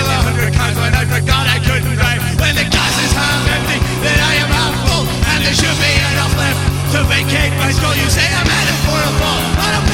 100 times when I forgot I couldn't drive. When the glass is half empty, then I am half full, and there should be enough left to vacate my skull. You say I'm headed for a fall, but I'm